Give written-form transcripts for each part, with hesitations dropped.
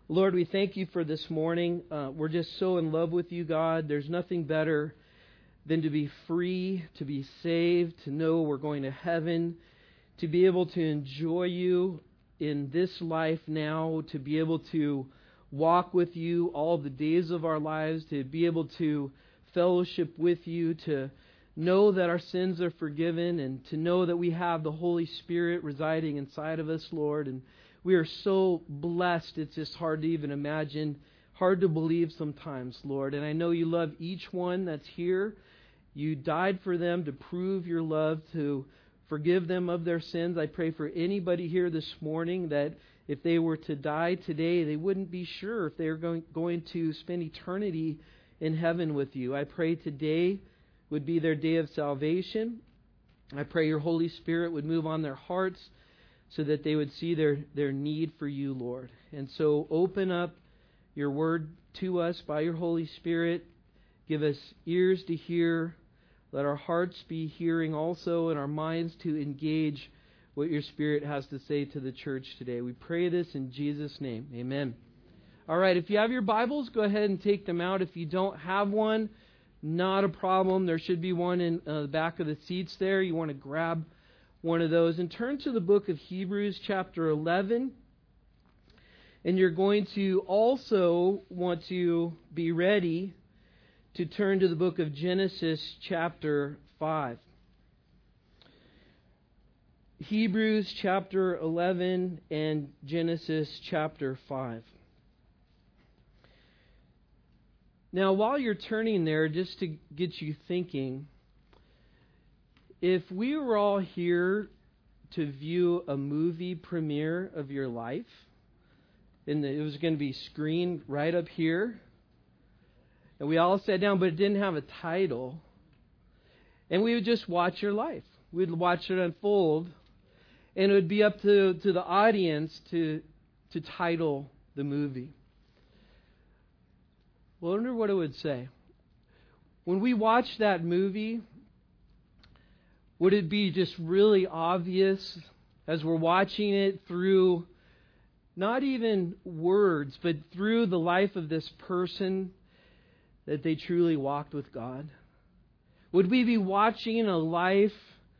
Lord, we thank you for this morning. We're just so in love with you, God. There's nothing better than to be free, to be saved, to know we're going to heaven, to be able to enjoy you in this life now, to be able to walk with you all the days of our lives, to be able to fellowship with you, to know that our sins are forgiven, and to know that we have the Holy Spirit residing inside of us, Lord. And we are so blessed, it's just hard to even imagine, hard to believe sometimes, Lord. And I know you love each one that's here. You died for them to prove your love, to forgive them of their sins. I pray for anybody here this morning that if they were to die today, they wouldn't be sure if they were going to spend eternity in heaven with you. I pray today would be their day of salvation. I pray your Holy Spirit would move on their hearts so that they would see their need for you, Lord. And so open up your word to us by your Holy Spirit. Give us ears to hear. Let our hearts be hearing also, and our minds to engage what your Spirit has to say to the church today. We pray this in Jesus' name. Amen. All right, if you have your Bibles, go ahead and take them out. If you don't have one, not a problem. There should be one in the back of the seats there. You want to grab one of those and turn to the book of Hebrews chapter 11. And you're going to also want to be ready to turn to the book of Genesis chapter 5. Hebrews chapter 11 and Genesis chapter 5. Now, while you're turning there, just to get you thinking, if we were all here to view a movie premiere of your life, and it was going to be screened right up here, and we all sat down, but it didn't have a title, and we would just watch your life. We'd watch it unfold, and it would be up to the audience to title the movie. Well, I wonder what it would say. When we watch that movie, would it be just really obvious as we're watching it through not even words, but through the life of this person that they truly walked with God? Would we be watching a life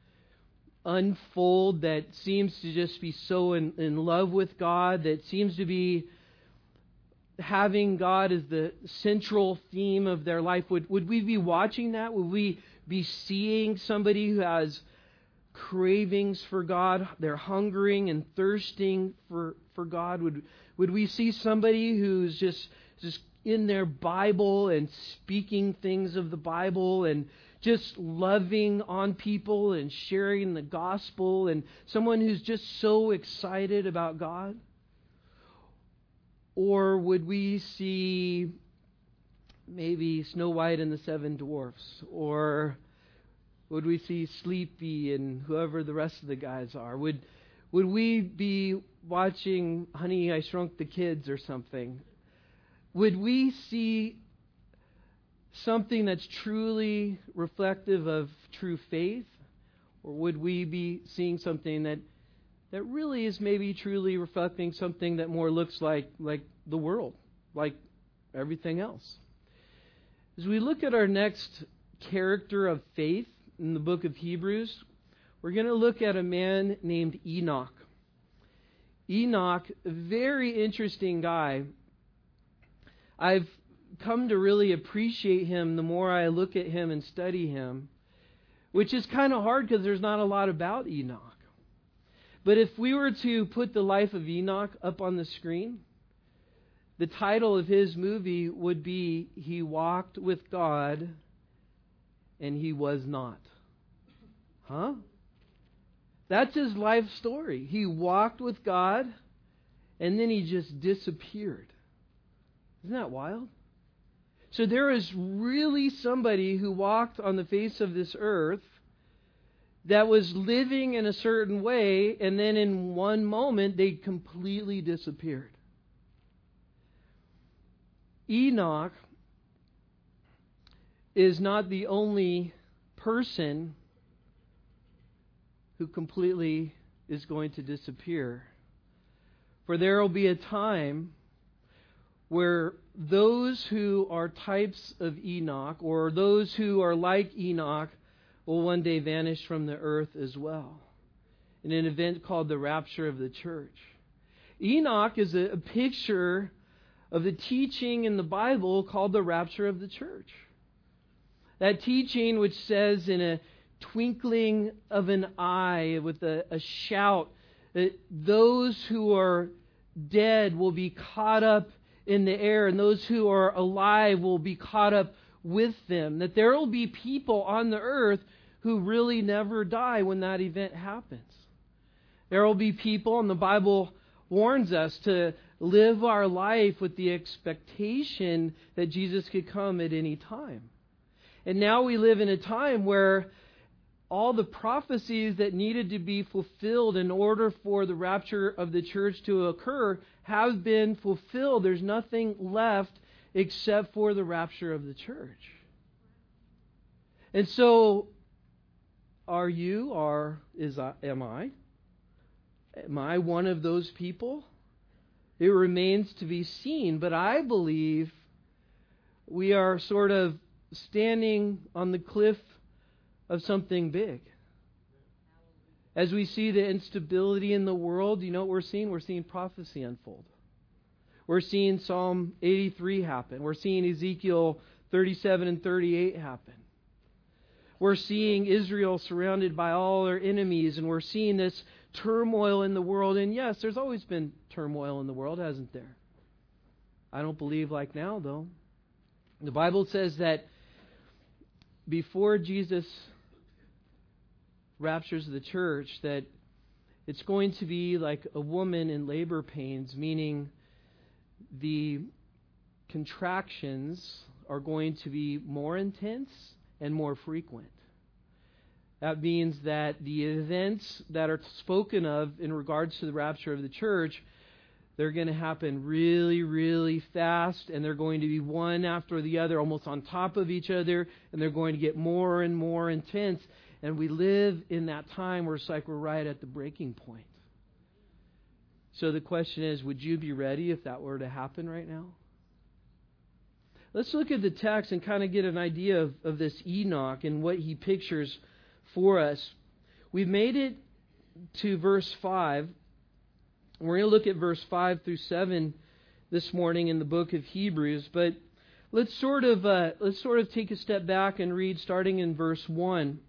unfold that seems to just be so in love with God, that seems to be having God as the central theme of their life? Would we be watching that? Would we be seeing somebody who has cravings for God? They're hungering and thirsting for God. Would we see somebody who's just in their Bible and speaking things of the Bible and just loving on people and sharing the gospel, and someone who's just so excited about God? Or would we see maybe Snow White and the Seven Dwarfs? Or would we see Sleepy and whoever the rest of the guys are? Would we be watching Honey, I Shrunk the Kids or something? Would we see something that's truly reflective of true faith? Or would we be seeing something that really is maybe truly reflecting something that more looks like the world, like everything else? As we look at our next character of faith in the book of Hebrews, we're going to look at a man named Enoch. Enoch, a very interesting guy. I've come to really appreciate him the more I look at him and study him, which is kind of hard because there's not a lot about Enoch. But if we were to put the life of Enoch up on the screen, the title of his movie would be He Walked with God and He Was Not. Huh? That's his life story. He walked with God and then he just disappeared. Isn't that wild? So there is really somebody who walked on the face of this earth that was living in a certain way, and then in one moment they completely disappeared. Enoch is not the only person who completely is going to disappear. For there will be a time where those who are types of Enoch, or those who are like Enoch, will one day vanish from the earth as well, in an event called the rapture of the church. Enoch is a picture of the teaching in the Bible called the rapture of the church. That teaching which says in a twinkling of an eye, with a shout, that those who are dead will be caught up in the air, and those who are alive will be caught up with them. That there will be people on the earth who really never die when that event happens. There will be people, and the Bible warns us to live our life with the expectation that Jesus could come at any time. And now we live in a time where all the prophecies that needed to be fulfilled in order for the rapture of the church to occur have been fulfilled. There's nothing left except for the rapture of the church. And so, are you, am I? Am I one of those people? It remains to be seen, but I believe we are sort of standing on the cliff of something big. As we see the instability in the world, you know what we're seeing? We're seeing prophecy unfold. We're seeing Psalm 83 happen. We're seeing Ezekiel 37 and 38 happen. We're seeing Israel surrounded by all their enemies, and we're seeing this turmoil in the world. And yes, there's always been turmoil in the world, hasn't there? I don't believe like now, though. The Bible says that before Jesus raptures the church, that it's going to be like a woman in labor pains, meaning the contractions are going to be more intense and more frequent. That means that the events that are spoken of in regards to the rapture of the church, they're going to happen really, really fast, and they're going to be one after the other, almost on top of each other, and they're going to get more and more intense. And we live in that time where it's like we're right at the breaking point. So the question is, would you be ready if that were to happen right now? Let's look at the text and kind of get an idea of this Enoch and what he pictures for us. We've made it to verse 5. We're going to look at verse 5 through 7 this morning in the book of Hebrews, but let's sort of take a step back and read starting in verse 1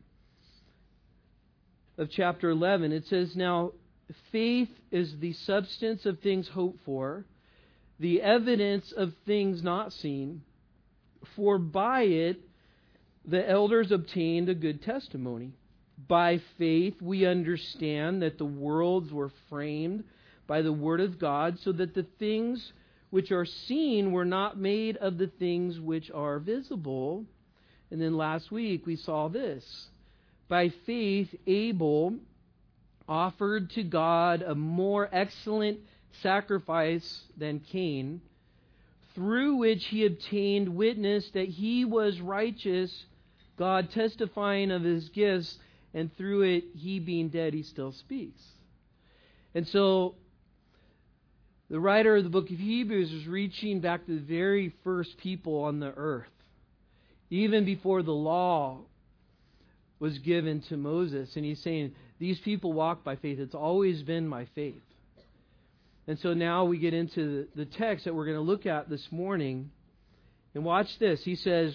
of chapter 11. It says, "Now faith is the substance of things hoped for, the evidence of things not seen. For by it the elders obtained a good testimony. By faith we understand that the worlds were framed by the word of God, so that the things which are seen were not made of the things which are visible." And then last week we saw this. By faith Abel offered to God a more excellent sacrifice than Cain, through which he obtained witness that he was righteous, God testifying of his gifts, and through it, he being dead, he still speaks. And so, the writer of the book of Hebrews is reaching back to the very first people on the earth. Even before the law was given to Moses. And he's saying, these people walk by faith. It's always been my faith. And so now we get into the text that we're going to look at this morning. And watch this. He says,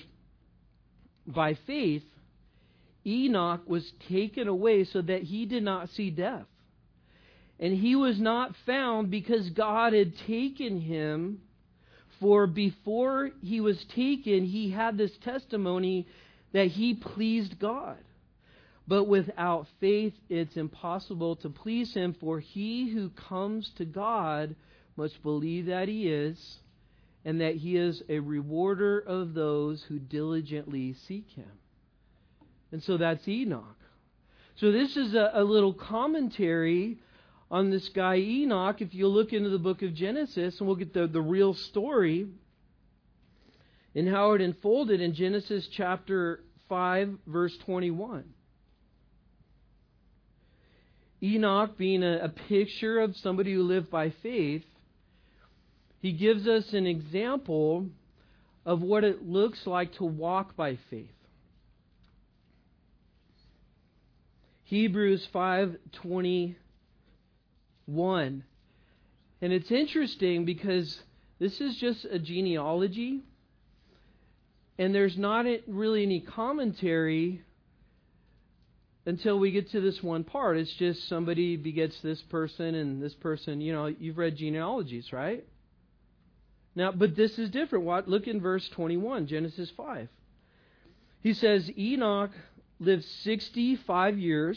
by faith, Enoch was taken away so that he did not see death. And he was not found because God had taken him. For before he was taken, he had this testimony that he pleased God. But without faith, it's impossible to please him. For he who comes to God must believe that he is, and that he is a rewarder of those who diligently seek him. And so that's Enoch. So this is a little commentary on this guy Enoch. If you look into the book of Genesis, and we'll get the real story and how it unfolded in Genesis chapter 5, verse 21. Enoch, being a picture of somebody who lived by faith, he gives us an example of what it looks like to walk by faith. Hebrews 5:21. And it's interesting because this is just a genealogy, and there's not really any commentary until we get to this one part. It's just somebody begets this person and this person. You know, you've read genealogies, right? Now, but this is different. Look in verse 21, Genesis 5. He says, Enoch lived 65 years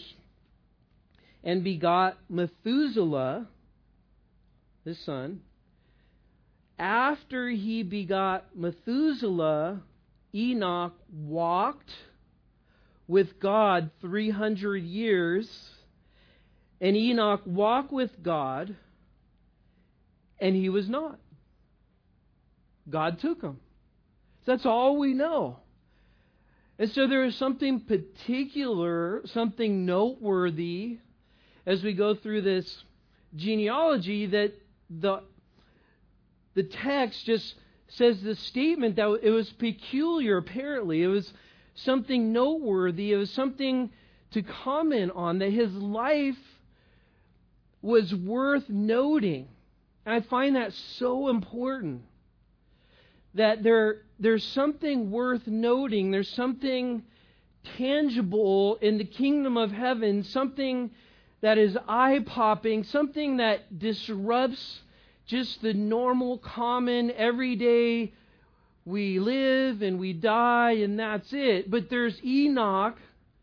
and begot Methuselah, his son. After he begot Methuselah, Enoch walked with God 300 years, and Enoch walked with God, and he was not. God took him. That's all we know. And so there is something particular, something noteworthy as we go through this genealogy, that the text just says the statement that it was peculiar, apparently. It was something noteworthy. It was something to comment on, that his life was worth noting. And I find that so important. That there's something worth noting. There's something tangible in the kingdom of heaven, something that is eye-popping, something that disrupts just the normal, common, everyday, we live and we die and that's it. But there's Enoch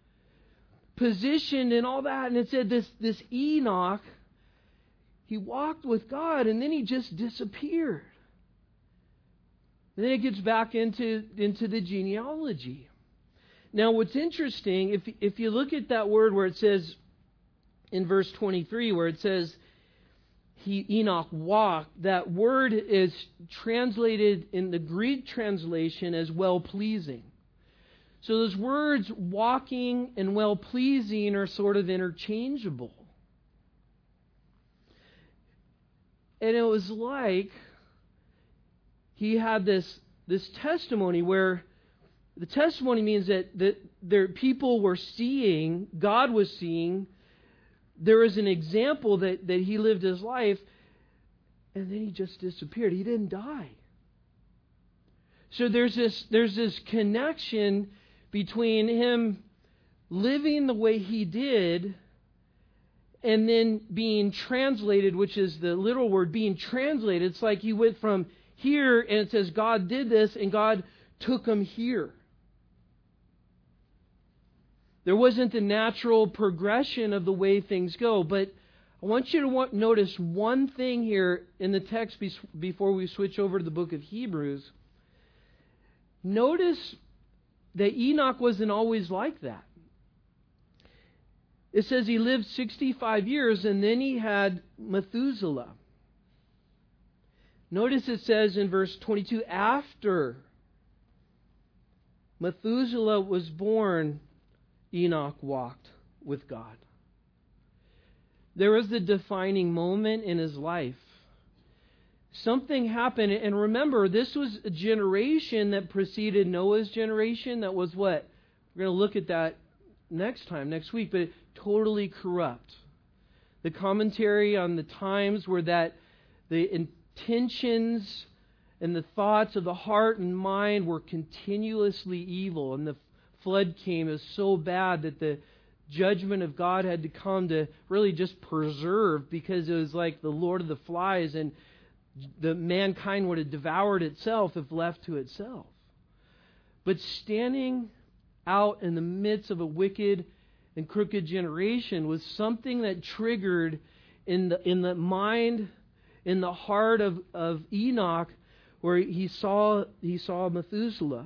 positioned and all that. And it said this Enoch, he walked with God and then he just disappeared. And then it gets back into the genealogy. Now what's interesting, if you look at that word where it says in verse 23, where it says Enoch walked, that word is translated in the Greek translation as well-pleasing. So those words walking and well-pleasing are sort of interchangeable. And it was like he had this testimony where the testimony means that there people were seeing, God was seeing, there was an example that he lived his life, and then he just disappeared. He didn't die. So there's this connection between him living the way he did and then being translated, which is the literal word, being translated. It's like he went from here, and it says God did this, and God took him here. There wasn't the natural progression of the way things go. But I want you to notice one thing here in the text before we switch over to the book of Hebrews. Notice that Enoch wasn't always like that. It says he lived 65 years and then he had Methuselah. Notice it says in verse 22, after Methuselah was born, Enoch walked with God. There was the defining moment in his life. Something happened, and remember, this was a generation that preceded Noah's generation. That was what? We're going to look at that next week, but totally corrupt. The commentary on the times were that the intentions and the thoughts of the heart and mind were continuously evil, and the flood came. It was so bad that the judgment of God had to come to really just preserve, because it was like the Lord of the Flies, and the mankind would have devoured itself if left to itself. But standing out in the midst of a wicked and crooked generation was something that triggered in the mind, in the heart of Enoch, where he saw Methuselah.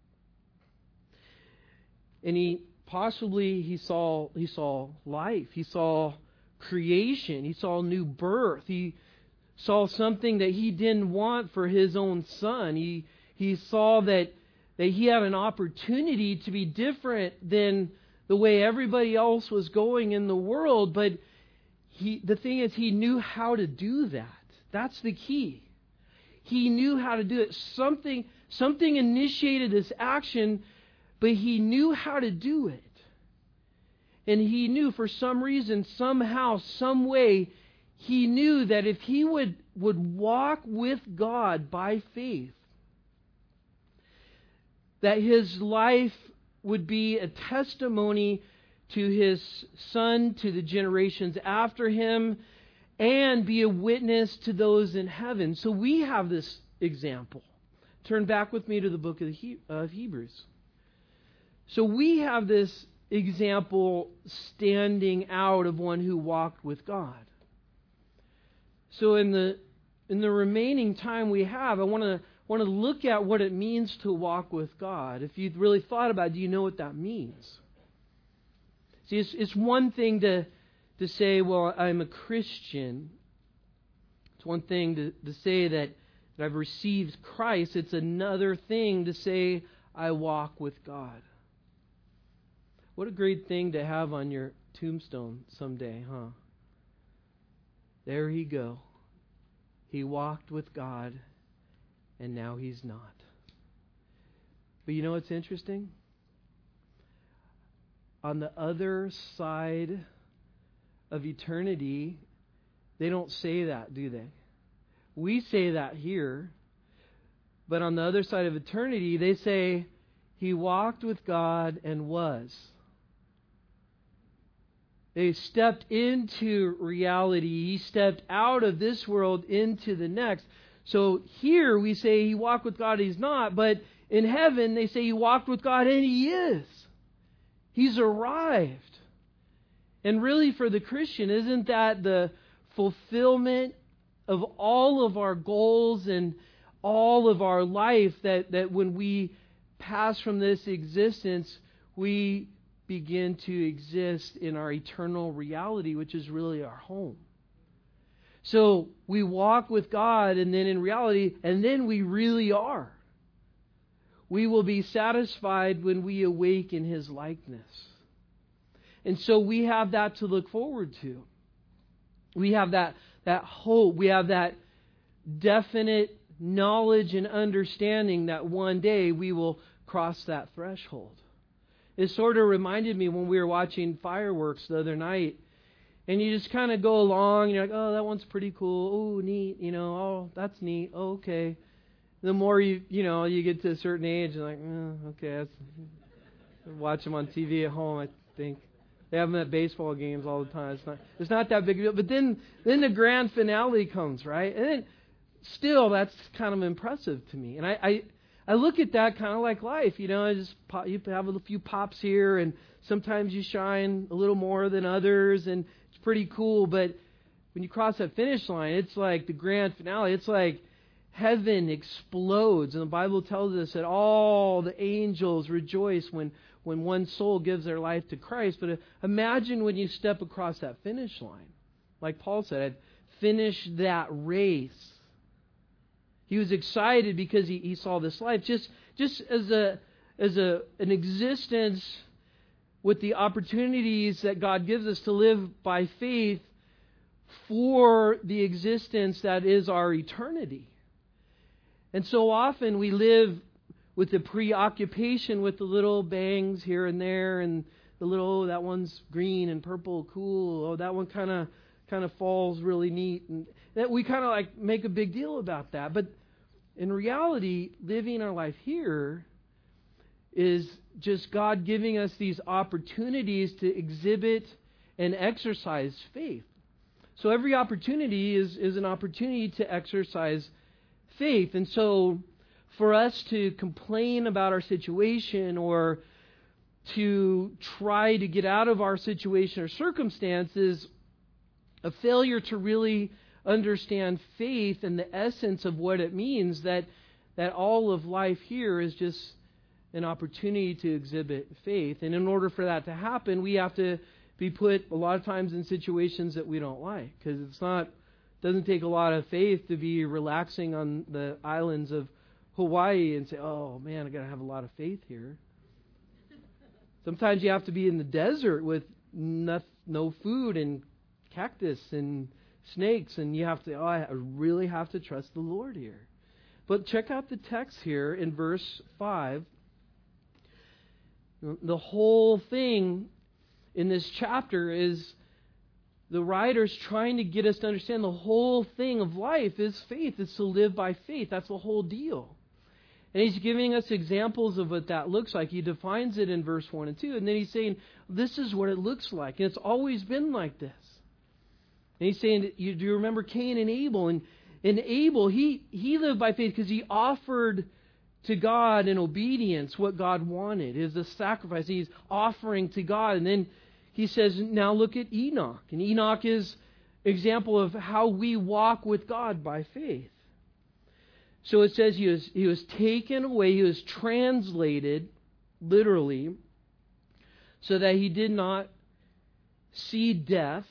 And he saw life. He saw creation. He saw new birth. He saw something that he didn't want for his own son. He saw that he had an opportunity to be different than the way everybody else was going in the world. But the thing is, he knew how to do that. That's the key. he knew how to do it. Something initiated this action, but he knew how to do it. And he knew for some reason, somehow, some way, he knew that if he would walk with God by faith, that his life would be a testimony to his son, to the generations after him, and be a witness to those in heaven. So we have this example. Turn back with me to the book of Hebrews. So we have this example standing out of one who walked with God. So in the remaining time we have, I want to look at what it means to walk with God. If you've really thought about it, do you know what that means? See, it's one thing to say, well, I'm a Christian. It's one thing to say that I've received Christ. It's another thing to say, I walk with God. What a great thing to have on your tombstone someday, huh? There he go. He walked with God, and now he's not. But you know what's interesting? On the other side of eternity, they don't say that, do they? We say that here, but on the other side of eternity, they say, he walked with God and was. They stepped into reality. He stepped out of this world into the next. So here we say he walked with God, he's not. But in heaven they say he walked with God and he is. He's arrived. And really for the Christian, isn't that the fulfillment of all of our goals and all of our life, that when we pass from this existence, we begin to exist in our eternal reality, which is really our home. So we walk with God, and then in reality, and then we really are. We will be satisfied when we awake in his likeness. And so we have that to look forward to. We have that hope. We have that definite knowledge and understanding that one day we will cross that threshold. It sort of reminded me when we were watching fireworks the other night, and you just kind of go along, and you're like, oh, that one's pretty cool. Oh, neat. Oh, that's neat. Oh, okay. The more you get to a certain age, you're like, okay, watch them on TV at home, I think. They have them at baseball games all the time. It's not that big a deal. But then the grand finale comes, right? And then still, that's kind of impressive to me. And I look at that kind of like life, you have a few pops here, and sometimes you shine a little more than others, and it's pretty cool. But when you cross that finish line, it's like the grand finale. It's like heaven explodes, and the Bible tells us that all the angels rejoice when one soul gives their life to Christ. But imagine when you step across that finish line. Like Paul said, I've finished that race. He was excited because he saw this life just as an existence with the opportunities that God gives us to live by faith for the existence that is our eternity. And so often we live with the preoccupation with the little bangs here and there, and the little, oh, that one's green and purple, cool. Oh, that one kind of falls really neat, and that we kind of like make a big deal about that. But in reality, living our life here is just God giving us these opportunities to exhibit and exercise faith. So every opportunity is an opportunity to exercise faith. And so for us to complain about our situation or to try to get out of our situation or circumstances, a failure to really understand faith and the essence of what it means, that all of life here is just an opportunity to exhibit faith. And in order for that to happen, we have to be put a lot of times in situations that we don't like, because it doesn't take a lot of faith to be relaxing on the islands of Hawaii and say, oh man, I got to have a lot of faith here. Sometimes you have to be in the desert with no food and cactus and snakes, and you have to, I really have to trust the Lord here. But check out the text here in verse 5. The whole thing in this chapter is the writer's trying to get us to understand the whole thing of life is faith. It's to live by faith. That's the whole deal. And he's giving us examples of what that looks like. He defines it in verse 1 and 2. And then he's saying, this is what it looks like. And it's always been like this. And he's saying, do you remember Cain and Abel? And Abel, he lived by faith because he offered to God in obedience what God wanted. It is a sacrifice he's offering to God. And then he says, now look at Enoch. And Enoch is an example of how we walk with God by faith. So it says he was taken away, he was translated, literally, so that he did not see death.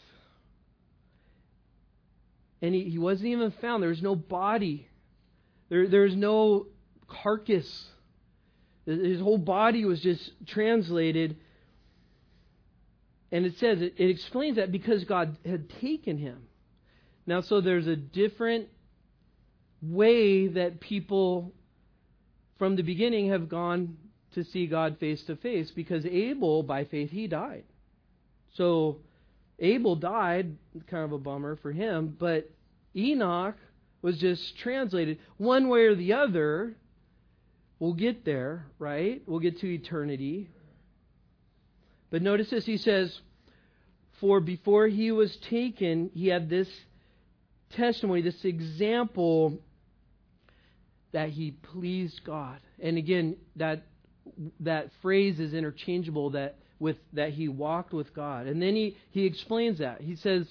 And he wasn't even found. There was no body. There's no carcass. His whole body was just translated. And it says, it explains that because God had taken him. Now, so there's a different way that people from the beginning have gone to see God face to face, because Abel, by faith, he died. So Abel died, kind of a bummer for him, but Enoch was just translated. One way or the other, we'll get there, right? We'll get to eternity. But notice this, he says, for before he was taken, he had this testimony, this example that he pleased God. And again, that phrase is interchangeable, that he walked with God. And then he explains that. He says,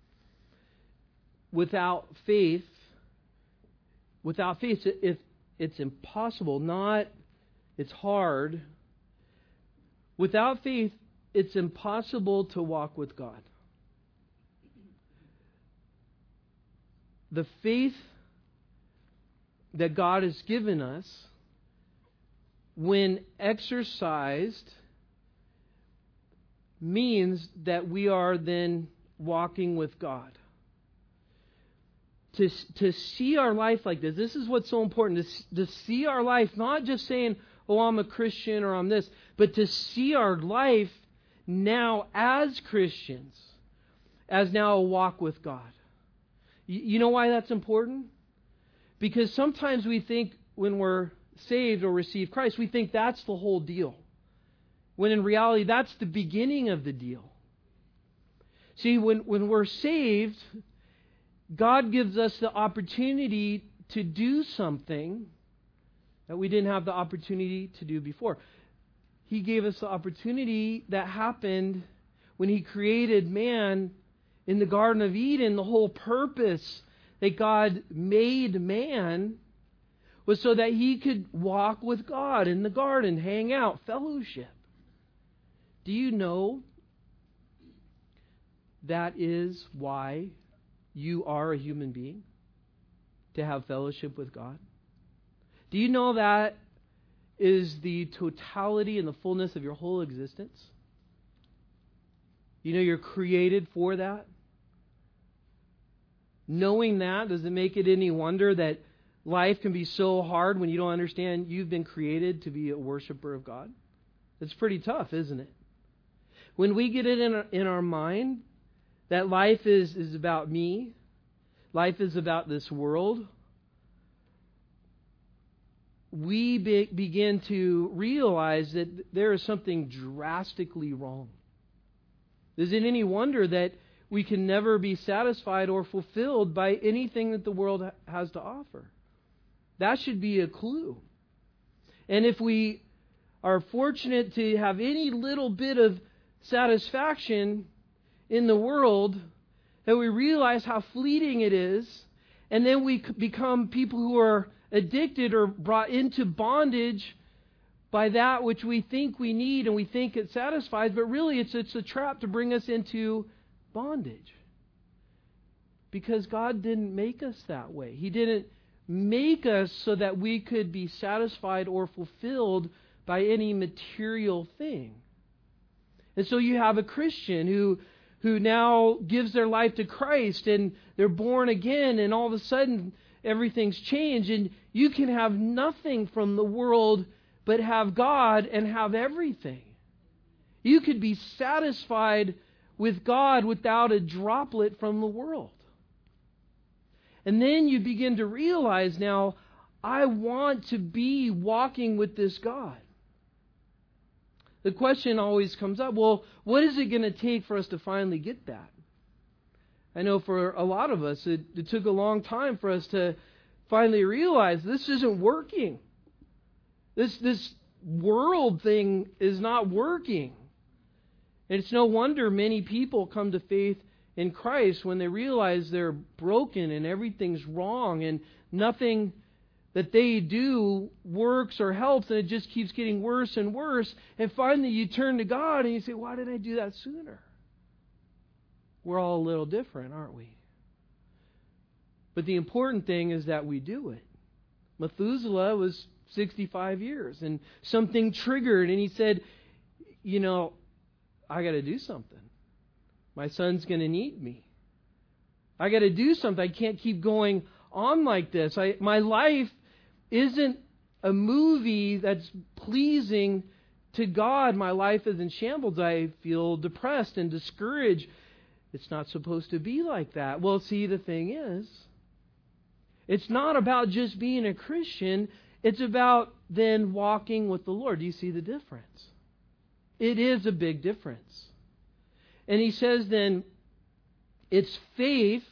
without faith, if it's impossible, it's hard. Without faith, it's impossible to walk with God. The faith that God has given us, when exercised, means that we are then walking with God. To see our life like this is what's so important. To see our life, not just saying, oh, I'm a Christian or I'm this, but to see our life now as Christians, as now a walk with God. You know why that's important? Because sometimes we think when we're saved or receive Christ, we think that's the whole deal. When in reality, that's the beginning of the deal. See, when we're saved, God gives us the opportunity to do something that we didn't have the opportunity to do before. He gave us the opportunity that happened when He created man in the Garden of Eden. The whole purpose that God made man was so that he could walk with God in the garden, hang out, fellowship. Do you know that is why you are a human being? To have fellowship with God? Do you know that is the totality and the fullness of your whole existence? You know you're created for that? Knowing that, does it make it any wonder that life can be so hard when you don't understand you've been created to be a worshiper of God? It's pretty tough, isn't it? When we get it in our mind that life is about me, life is about this world, we begin to realize that there is something drastically wrong. Is it any wonder that we can never be satisfied or fulfilled by anything that the world has to offer? That should be a clue. And if we are fortunate to have any little bit of satisfaction in the world, that we realize how fleeting it is, and then we become people who are addicted or brought into bondage by that which we think we need and we think it satisfies, but really it's a trap to bring us into bondage. Because God didn't make us that way. He didn't make us so that we could be satisfied or fulfilled by any material thing. And so you have a Christian who now gives their life to Christ, and they're born again, and all of a sudden everything's changed, and you can have nothing from the world but have God and have everything. You could be satisfied with God without a droplet from the world. And then you begin to realize, now, I want to be walking with this God. The question always comes up, well, what is it going to take for us to finally get that? I know for a lot of us, it took a long time for us to finally realize this isn't working. This world thing is not working. And it's no wonder many people come to faith in Christ when they realize they're broken and everything's wrong and nothing that they do works or helps, and it just keeps getting worse and worse. And finally you turn to God and you say, why didn't I do that sooner? We're all a little different, aren't we? But the important thing is that we do it. Methuselah was 65 years, and something triggered, and he said, I got to do something. My son's going to need me. I got to do something. I can't keep going on like this. My life isn't a movie that's pleasing to God. My life is in shambles. I feel depressed and discouraged. It's not supposed to be like that. Well, see, the thing is, it's not about just being a Christian. It's about then walking with the Lord. Do you see the difference? It is a big difference. And he says then, it's faith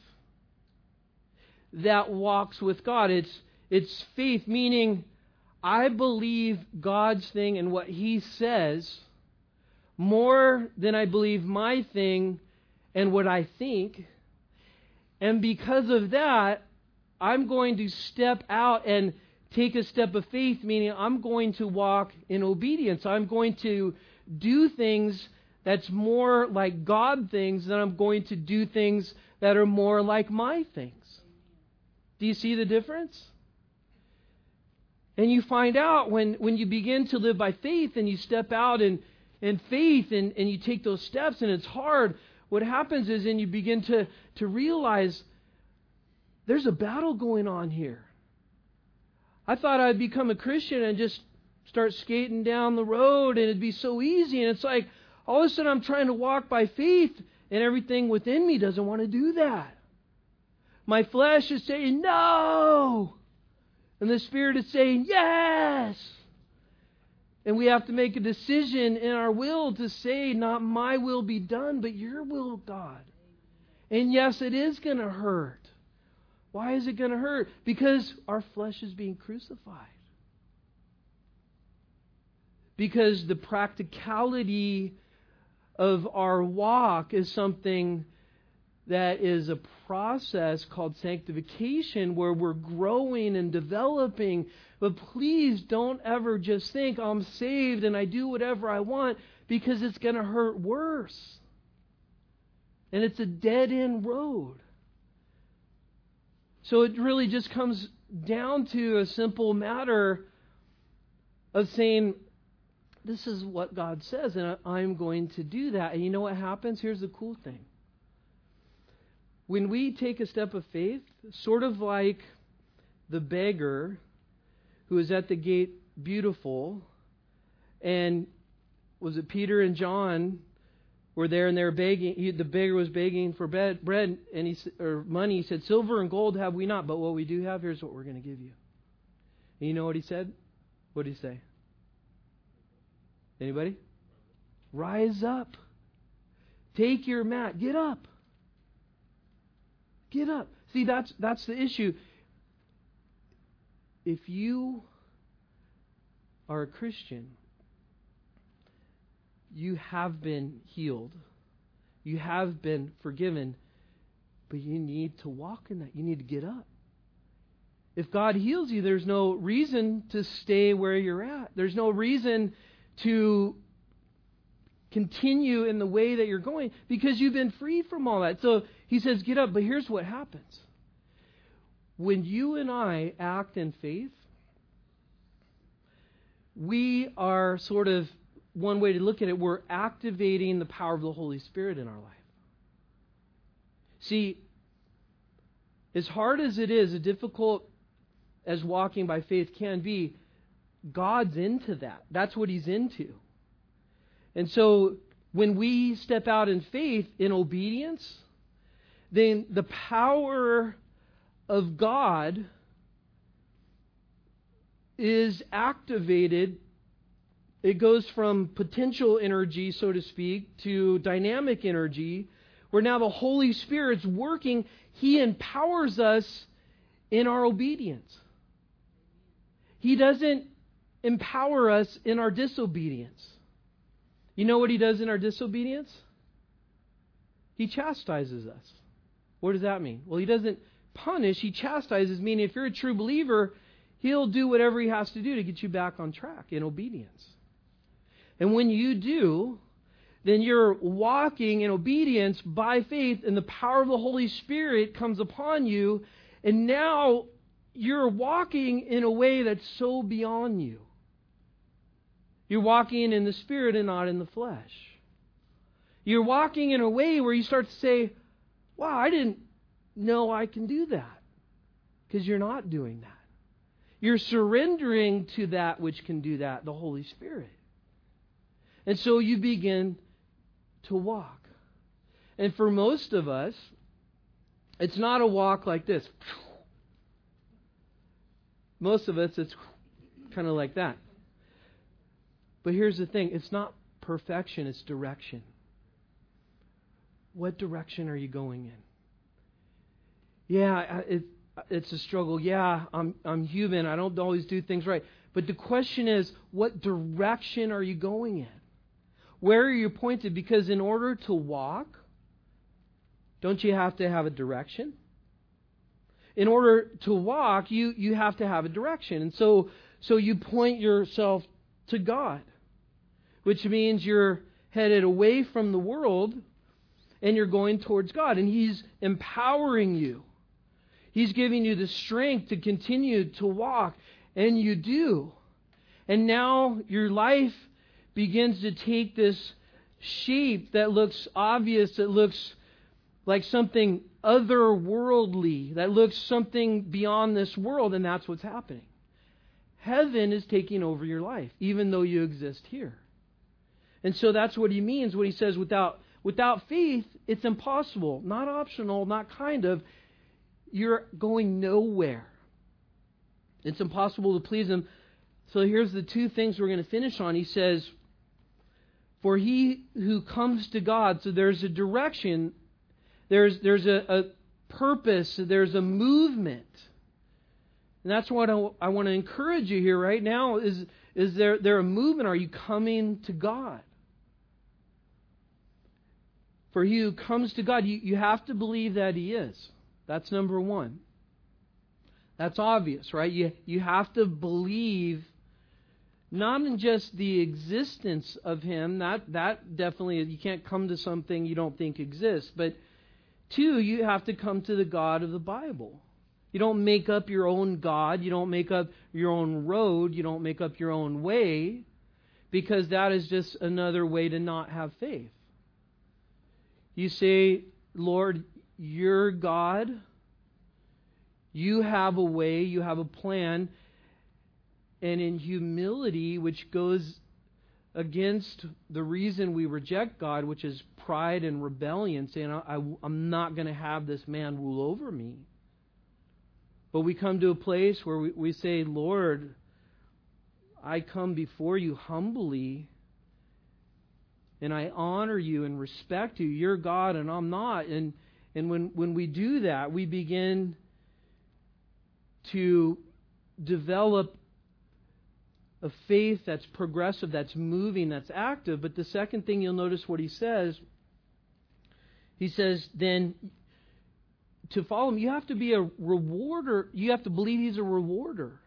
that walks with God. It's faith, meaning I believe God's thing and what He says more than I believe my thing and what I think. And because of that, I'm going to step out and take a step of faith, meaning I'm going to walk in obedience. I'm going to do things that's more like God things than I'm going to do things that are more like my things. Do you see the difference? And you find out when you begin to live by faith and you step out in faith and you take those steps and it's hard, what happens is then you begin to realize there's a battle going on here. I thought I'd become a Christian and just start skating down the road and it'd be so easy. And it's like all of a sudden I'm trying to walk by faith and everything within me doesn't want to do that. My flesh is saying no. And the Spirit is saying yes. And we have to make a decision in our will to say, not my will be done, but your will, God. And yes, it is going to hurt. Why is it going to hurt? Because our flesh is being crucified. Because the practicality of our walk is something that is a process called sanctification where we're growing and developing. But please don't ever just think I'm saved and I do whatever I want, because it's going to hurt worse. And it's a dead-end road. So it really just comes down to a simple matter of saying, this is what God says, and I'm going to do that. And you know what happens? Here's the cool thing. When we take a step of faith, sort of like the beggar who was at the gate beautiful, and was it Peter and John were there and they were begging, the beggar was begging for bread and or money. He said, silver and gold have we not, but what we do have, here's what we're going to give you. And you know what he said? What did he say? Anybody? Rise up. Take your mat. Get up. Get up. See, that's the issue. If you are a Christian, you have been healed. You have been forgiven. But you need to walk in that. You need to get up. If God heals you, there's no reason to stay where you're at. There's no reason to continue in the way that you're going because you've been free from all that. So he says, get up. But here's what happens. When you and I act in faith, we are sort of, one way to look at it, we're activating the power of the Holy Spirit in our life. See, as hard as it is, as difficult as walking by faith can be, God's into that. That's what He's into. And so when we step out in faith, in obedience, then the power of God is activated. It goes from potential energy, so to speak, to dynamic energy, where now the Holy Spirit's working. He empowers us in our obedience. He doesn't empower us in our disobedience. You know what He does in our disobedience? He chastises us. What does that mean? Well, He doesn't punish, He chastises, meaning if you're a true believer, He'll do whatever He has to do to get you back on track in obedience. And when you do, then you're walking in obedience by faith, and the power of the Holy Spirit comes upon you, and now you're walking in a way that's so beyond you. You're walking in the Spirit and not in the flesh. You're walking in a way where you start to say, wow, I didn't know I can do that. Because you're not doing that. You're surrendering to that which can do that, the Holy Spirit. And so you begin to walk. And for most of us, it's not a walk like this. Most of us, it's kind of like that. But here's the thing. It's not perfection, it's direction. What direction are you going in? Yeah, it's a struggle. Yeah, I'm human. I don't always do things right. But the question is, what direction are you going in? Where are you pointed? Because in order to walk, don't you have to have a direction? In order to walk, you have to have a direction. And so you point yourself to God, which means you're headed away from the world and you're going towards God. And He's empowering you. He's giving you the strength to continue to walk. And you do. And now your life begins to take this shape that looks obvious, that looks like something otherworldly, that looks something beyond this world, and that's what's happening. Heaven is taking over your life, even though you exist here. And so that's what He means when He says without faith, it's impossible, not optional, not kind of. You're going nowhere. It's impossible to please Him. So here's the two things we're going to finish on. He says, for he who comes to God, so there's a direction, there's a purpose, there's a movement. And that's what I want to encourage you here right now. Is there a movement? Are you coming to God? For he who comes to God, you have to believe that He is. That's number one. That's obvious, right? You have to believe not in just the existence of Him. That definitely, you can't come to something you don't think exists. But two, you have to come to the God of the Bible. You don't make up your own God. You don't make up your own road. You don't make up your own way, because that is just another way to not have faith. You say, Lord, You're God. You have a way. You have a plan. And in humility, which goes against the reason we reject God, which is pride and rebellion, saying, I'm not going to have this man rule over me. But we come to a place where we say, Lord, I come before You humbly, and I honor You and respect You. You're God and I'm not. And when we do that, we begin to develop a faith that's progressive, that's moving, that's active. But the second thing, you'll notice what he says, then to follow Him, you have to be a rewarder. You have to believe He's a rewarder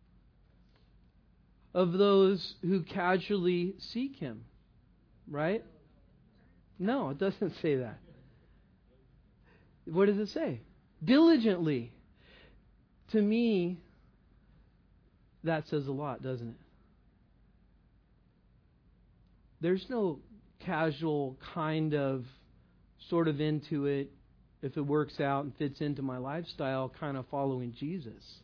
of those who casually seek Him. Right? No, it doesn't say that. What does it say? Diligently. To me, that says a lot, doesn't it? There's no casual kind of sort of into it. if it works out and fits into my lifestyle, kind of following Jesus.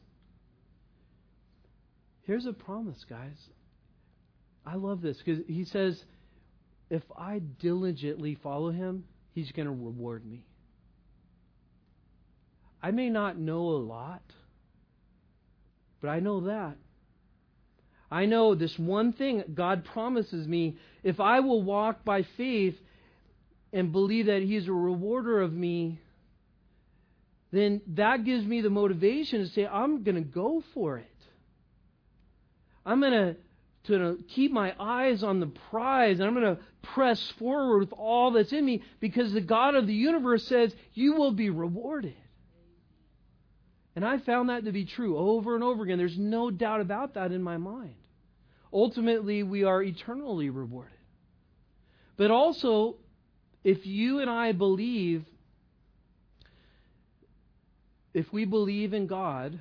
Here's a promise, guys. I love this because he says, if I diligently follow him, he's going to reward me. I may not know a lot, but I know that. I know this one thing God promises me. If I will walk by faith and believe that he's a rewarder of me, then that gives me the motivation to say, I'm going to go for it. I'm going to keep my eyes on the prize, and I'm going to press forward with all that's in me, because the God of the universe says, you will be rewarded. And I found that to be true over and over again. There's no doubt about that in my mind. Ultimately, we are eternally rewarded. But also, if you and I believe, if we believe in God,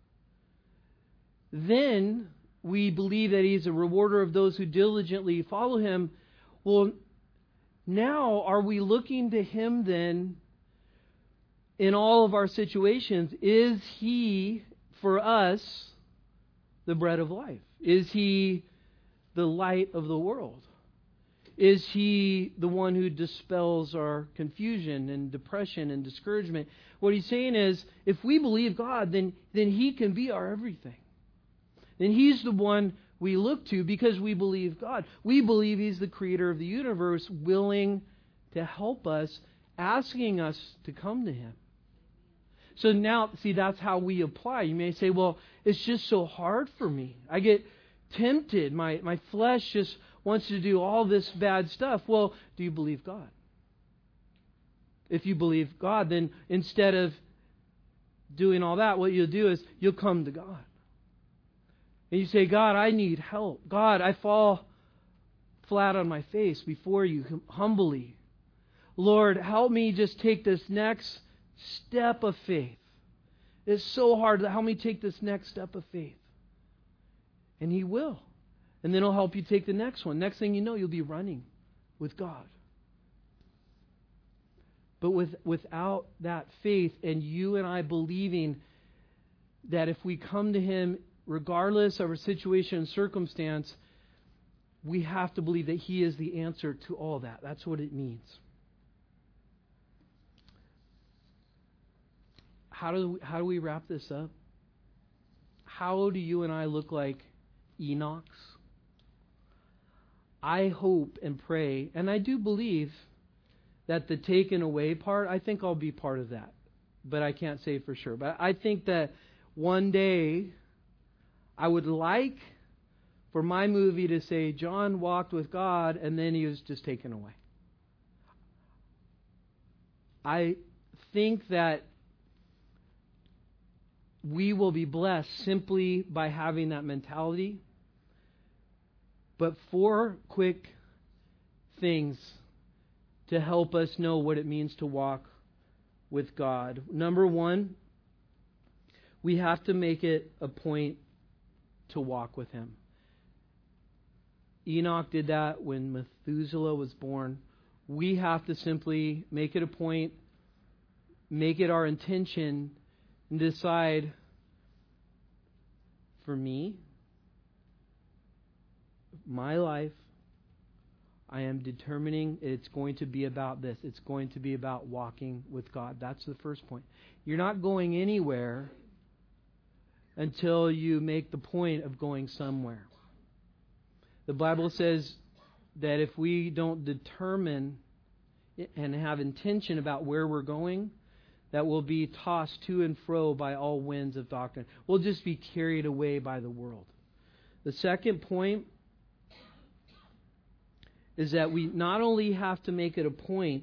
then we believe that he's a rewarder of those who diligently follow him. Well, now are we looking to him then in all of our situations? Is he, for us, the bread of life? Is he the light of the world? Is he the one who dispels our confusion and depression and discouragement? What he's saying is, if we believe God, then he can be our everything. Then he's the one we look to because we believe God. We believe he's the creator of the universe, willing to help us, asking us to come to him. So now, see, that's how we apply. You may say, well, it's just so hard for me. I get tempted. My flesh just wants to do all this bad stuff. Well, do you believe God? If you believe God, then instead of doing all that, what you'll do is you'll come to God. And you say, God, I need help. God, I fall flat on my face before you humbly. Lord, help me just take this next step of faith. It's so hard to help me take this next step of faith. And he will. And then he'll help you take the next one. Next thing you know, you'll be running with God. But without that faith and you and I believing that if we come to him, regardless of our situation and circumstance, we have to believe that he is the answer to all that. That's what it means. How do we wrap this up? How do you and I look like Enoch's? I hope and pray, and I do believe that the taken away part, I think I'll be part of that. But I can't say for sure. But I think that one day I would like for my movie to say John walked with God and then he was just taken away. I think that we will be blessed simply by having that mentality. But 4 quick things to help us know what it means to walk with God. Number 1, we have to make it a point to walk with him. Enoch did that when Methuselah was born. We have to simply make it a point, make it our intention, and decide, for me, my life, I am determining it's going to be about this. It's going to be about walking with God. That's the first point. You're not going anywhere until you make the point of going somewhere. The Bible says that if we don't determine and have intention about where we're going, that we'll be tossed to and fro by all winds of doctrine. We'll just be carried away by the world. The second point is that we not only have to make it a point,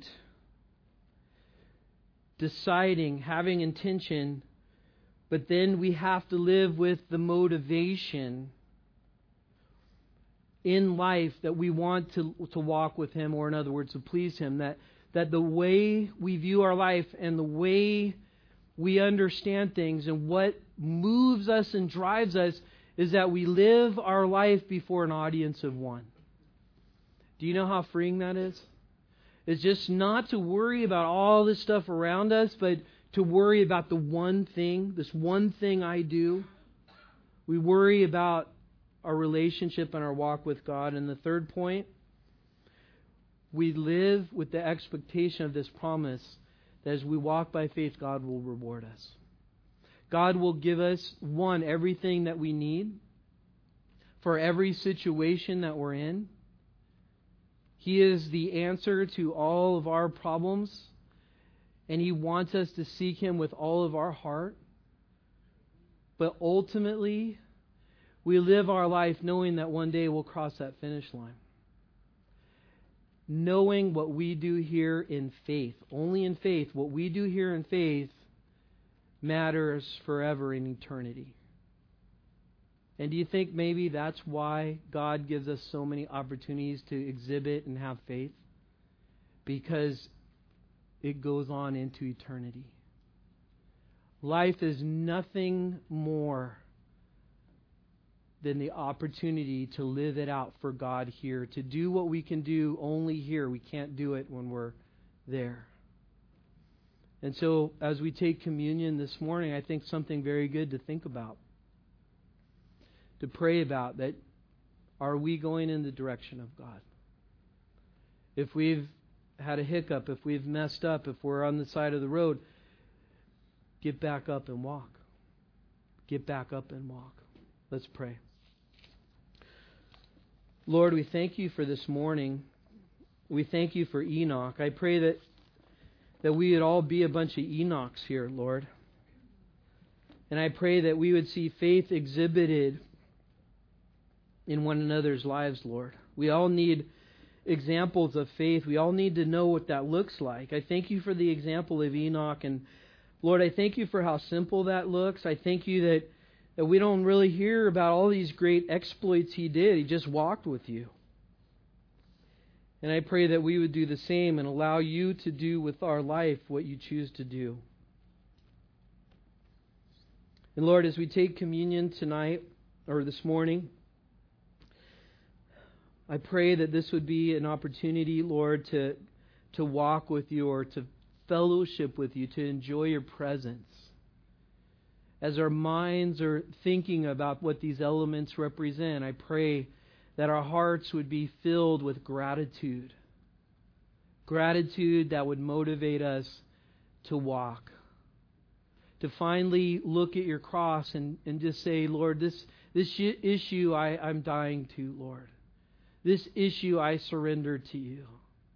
deciding, having intention, but then we have to live with the motivation in life that we want to walk with him, or in other words, to please him. That the way we view our life and the way we understand things and what moves us and drives us is that we live our life before an audience of one. Do you know how freeing that is? is just not to worry about all this stuff around us, but to worry about the one thing, this one thing I do. We worry about our relationship and our walk with God. And the third point, we live with the expectation of this promise that as we walk by faith, God will reward us. God will give us, one, everything that we need for every situation that we're in. He is the answer to all of our problems, and He wants us to seek Him with all of our heart. But ultimately, we live our life knowing that one day we'll cross that finish line. Knowing what we do here in faith, only in faith, what we do here in faith matters forever in eternity. And do you think maybe that's why God gives us so many opportunities to exhibit and have faith? Because it goes on into eternity. Life is nothing more than the opportunity to live it out for God here, to do what we can do only here. We can't do it when we're there. And so as we take communion this morning, I think something very good to think about, to pray about, that are we going in the direction of God? If we've had a hiccup, if we've messed up, if we're on the side of the road, get back up and walk. Get back up and walk. Let's pray. Lord, we thank You for this morning. We thank You for Enoch. I pray that we would all be a bunch of Enochs here, Lord. And I pray that we would see faith exhibited in one another's lives, Lord. We all need examples of faith. We all need to know what that looks like. I thank You for the example of Enoch. And Lord, I thank You for how simple that looks. I thank You that we don't really hear about all these great exploits he did. He just walked with You. And I pray that we would do the same and allow You to do with our life what You choose to do. And Lord, as we take communion tonight, or this morning, I pray that this would be an opportunity, Lord, to walk with You, or to fellowship with You, to enjoy Your presence. As our minds are thinking about what these elements represent, I pray that our hearts would be filled with gratitude. Gratitude that would motivate us to walk. To finally look at Your cross and just say, Lord, this issue I'm dying to, Lord. This issue I surrender to You.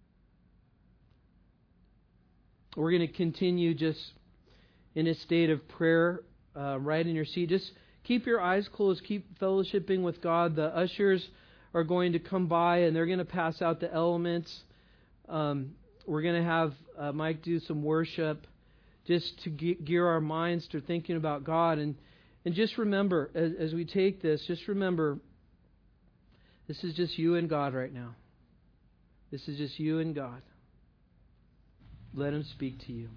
We're going to continue just in a state of prayer, right in your seat. Just keep your eyes closed. Keep fellowshipping with God. The ushers are going to come by and they're going to pass out the elements. We're going to have Mike do some worship just to gear our minds to thinking about God. And just remember, as we take this, just remember, this is just you and God right now. This is just you and God. Let Him speak to you.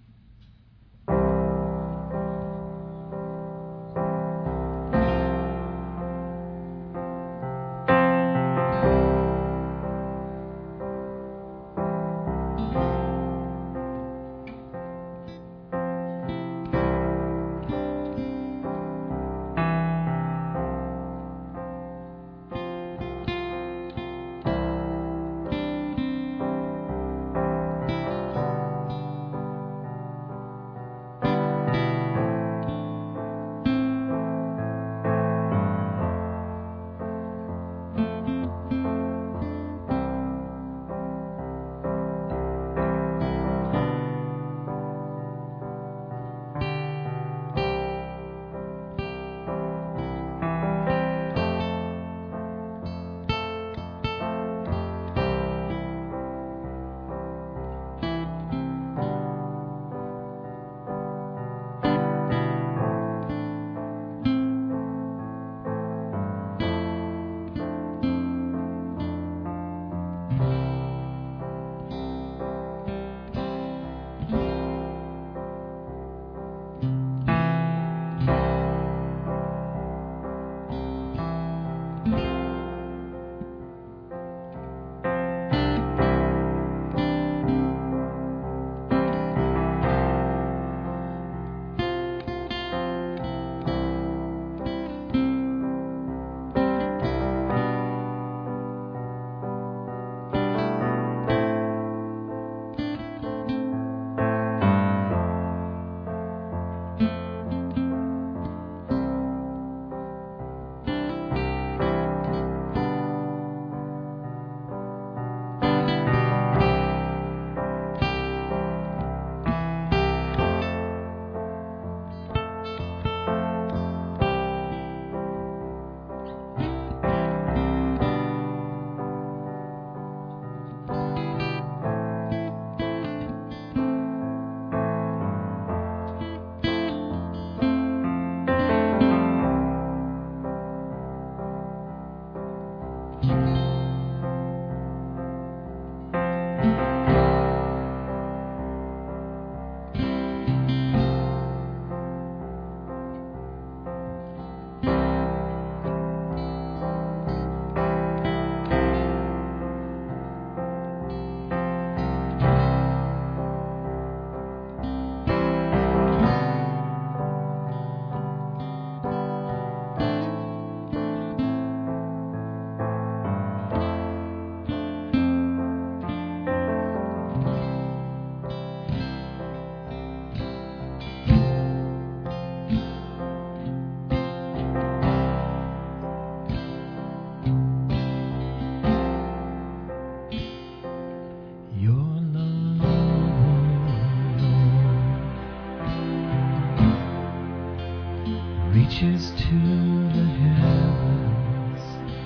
reaches to the heavens.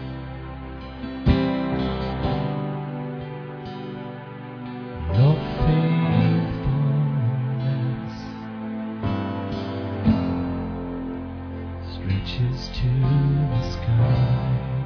Your faithfulness stretches to the sky.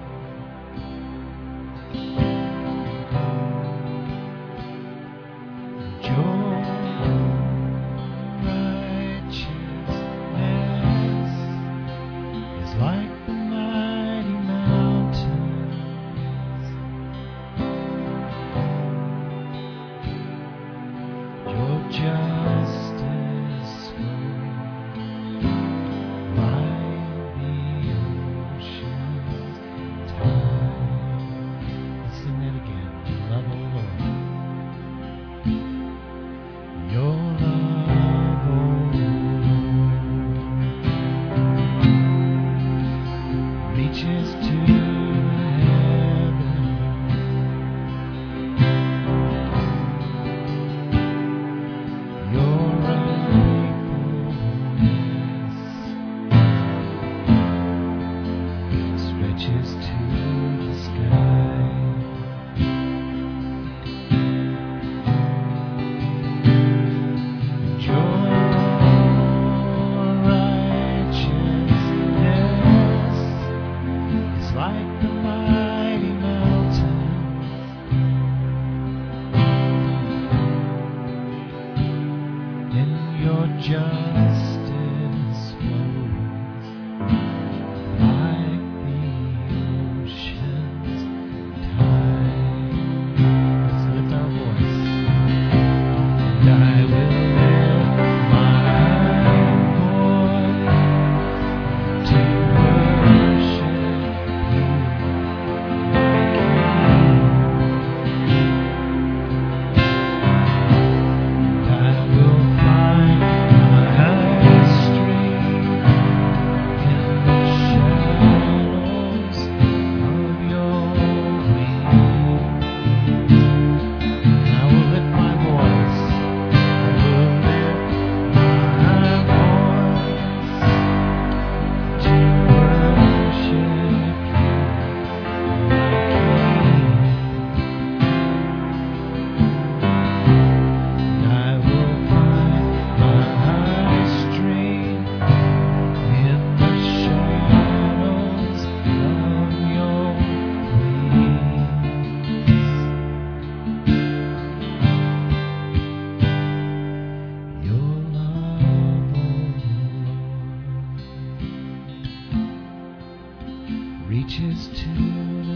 Reaches to the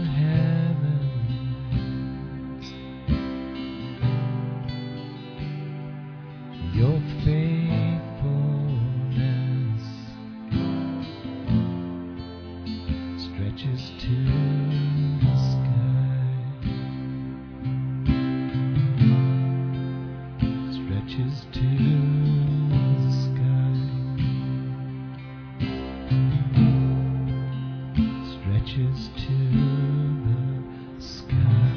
heavens. Your faithfulness stretches to the sky. Stretches to the sky. Stretches to the sky.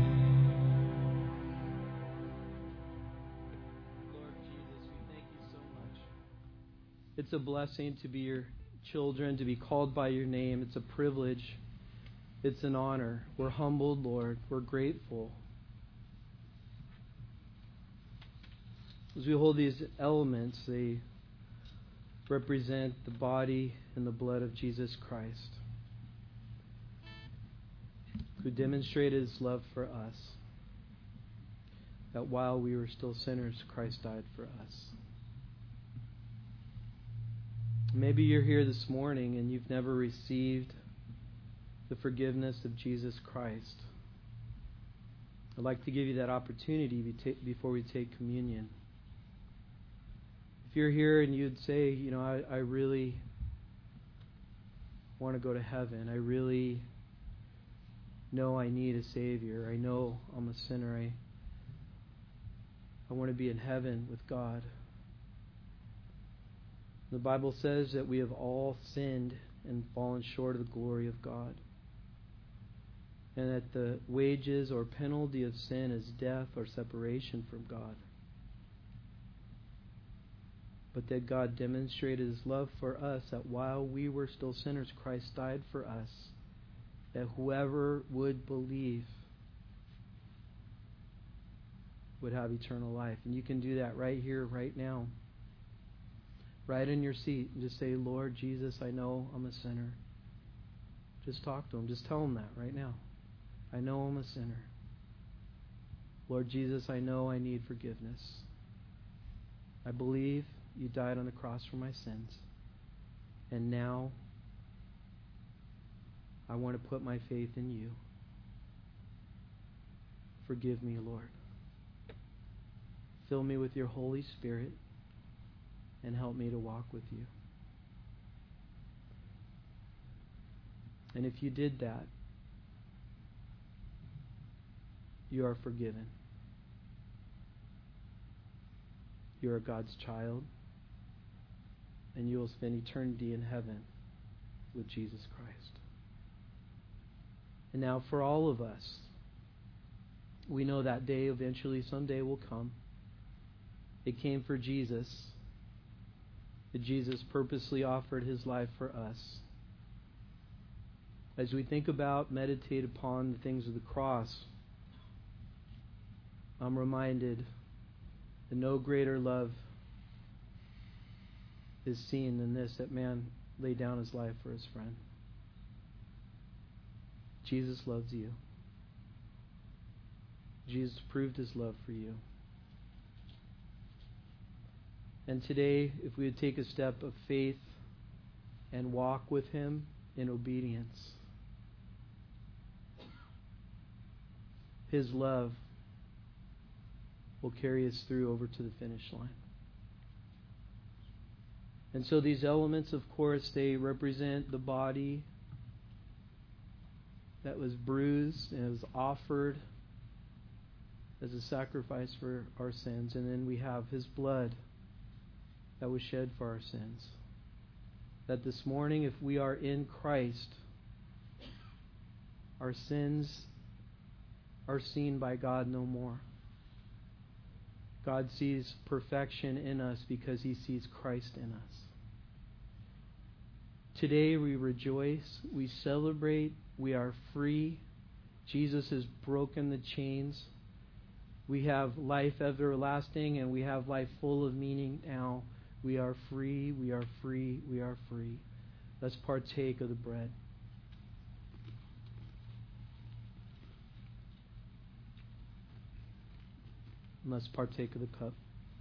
Lord Jesus, we thank you so much. It's a blessing to be your children, to be called by your name. It's a privilege. It's an honor. We're humbled, Lord. We're grateful. As we hold these elements, they represent the body and the blood of Jesus Christ, who demonstrated his love for us, that while we were still sinners, Christ died for us. Maybe you're here this morning and you've never received the forgiveness of Jesus Christ. I'd like to give you that opportunity before we take communion. If you're here and you'd say, I really want to go to heaven. I really know I need a Savior. I know I'm a sinner. I want to be in heaven with God. The Bible says that we have all sinned and fallen short of the glory of God, and that the wages or penalty of sin is death or separation from God. but that God demonstrated His love for us, that while we were still sinners, Christ died for us, that whoever would believe would have eternal life. And you can do that right here, right now. Right in your seat. And just say, Lord Jesus, I know I'm a sinner. Just talk to Him. Just tell Him that right now. I know I'm a sinner. Lord Jesus, I know I need forgiveness. I believe You died on the cross for my sins. And now I want to put my faith in You. Forgive me, Lord. Fill me with Your Holy Spirit and help me to walk with You. And if you did that, you are forgiven. You are God's child, and you will spend eternity in heaven with Jesus Christ. And now for all of us, we know that day eventually, someday will come. It came for Jesus. That Jesus purposely offered His life for us. As we think about, meditate upon the things of the cross, I'm reminded that no greater love is seen than this, that man laid down his life for his friend. Jesus loves you. Jesus proved His love for you. And today, if we would take a step of faith and walk with Him in obedience, His love will carry us through over to the finish line. And so these elements, of course, they represent the body that was bruised and was offered as a sacrifice for our sins. And then we have His blood that was shed for our sins. That this morning, if we are in Christ, our sins are seen by God no more. God sees perfection in us because He sees Christ in us. Today we rejoice, we celebrate, we are free. Jesus has broken the chains. We have life everlasting, and we have life full of meaning now. We are free, we are free, we are free. Let's partake of the bread. And let's partake of the cup.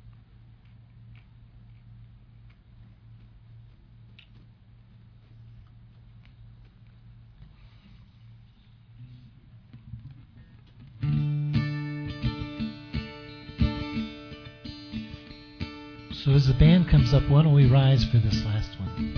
So as the band comes up, why don't we rise for this last one?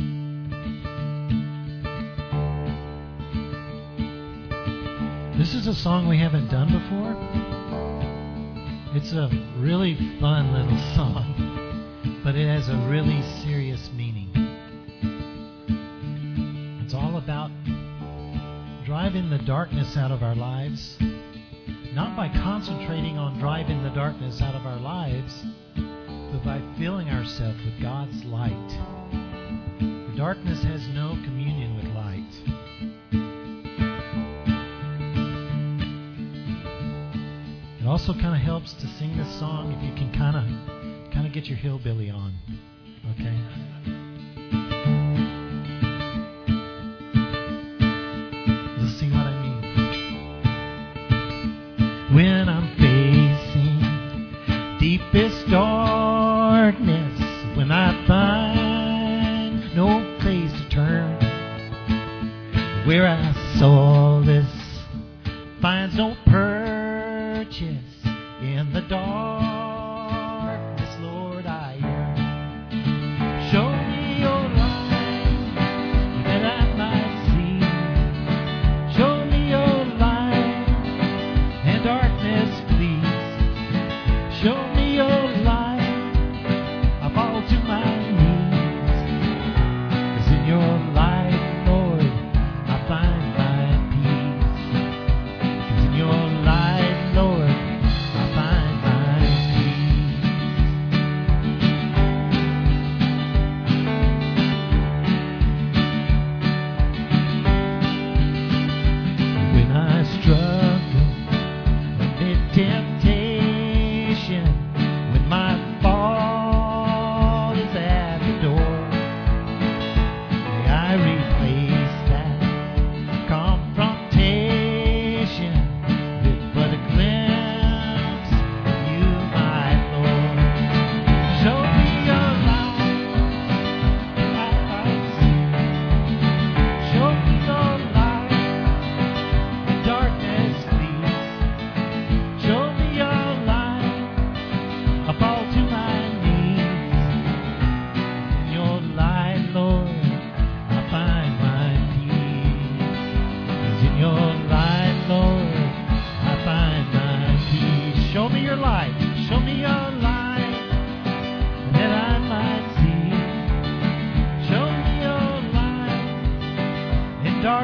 This is a song we haven't done before. It's a really fun little song, but it has a really serious meaning. It's all about driving the darkness out of our lives, not by concentrating on driving the darkness out of our lives, but by filling ourselves with God's light. The darkness has no communion with light. It also kind of helps to sing this song if you can kind of get your hillbilly on. Okay? You'll see what I mean. When I'm facing deepest darkness, when I find no place to turn, where I solace finds no purchase in the darkness, Lord, I yearn. Show me your light that I might see. Show me your light and darkness, please. Show me your light, I fall to my knees. 'Cause in your light, Lord, I find my peace. 'Cause in your light, Lord, I find my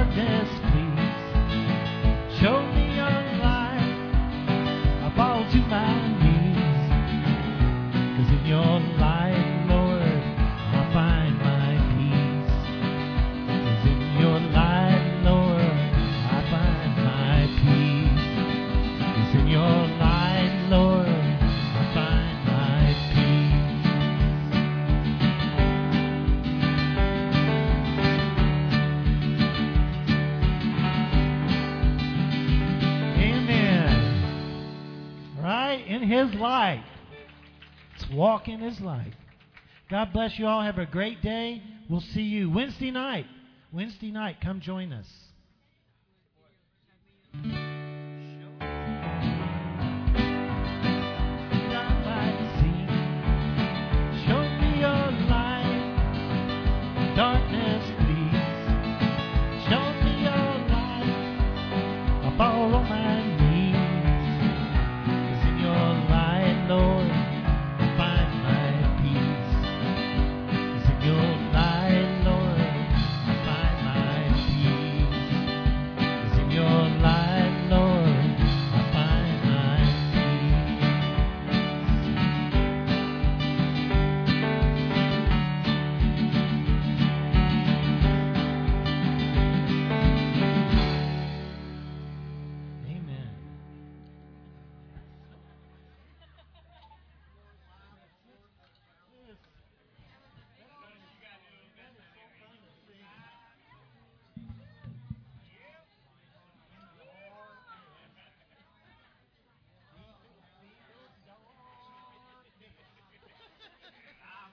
darkness, please show me your light. I fall to my knees, 'cause in your light, Lord, I find my peace. 'Cause in your light, Lord, I find my peace. 'Cause in your light, Lord, I find my peace. Amen. Right? In His light. Let's walk in His light. God bless you all. Have a great day. We'll see you Wednesday night. Wednesday night, come join us. Show me your light, darkness, please. Show me your light. I fall on my knees, 'cause in your light, Lord, I find my peace. 'Cause in your light, Lord, I find my peace. 'Cause in your light, Lord, I find my Amen.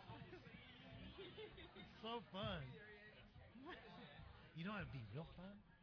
So fun. You know it'd be real fun?